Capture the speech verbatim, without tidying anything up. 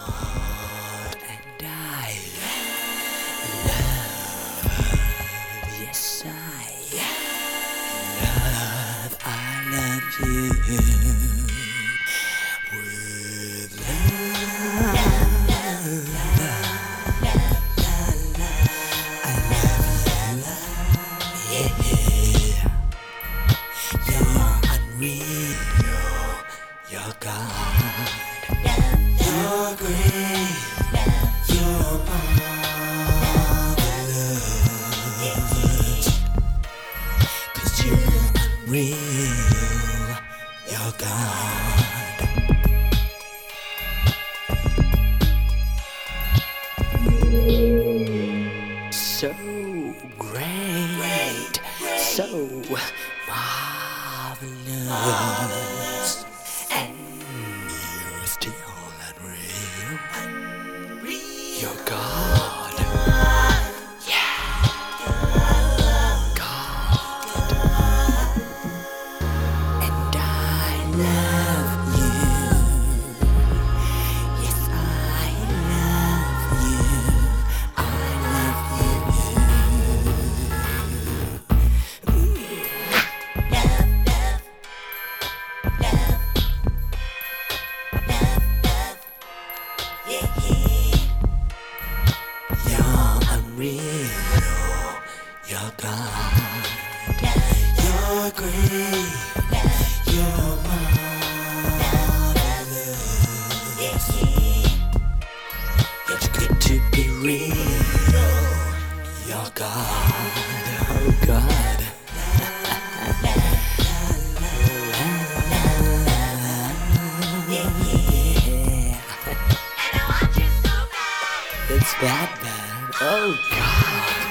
and I love, yes I love, I love you with love. I love you, yeah. You're unreal, you're God, you're great, you're marvelous, 'cause you're unreal, you're God. So great, so marvelous, and you're still unreal. You're God, yeah, God, and I love you. Yes, I love you. I love you. You're unreal, you're God, you're great, you're marvelous, you're too good to be real, you're God, oh God. Yeah. It's that bad, oh God.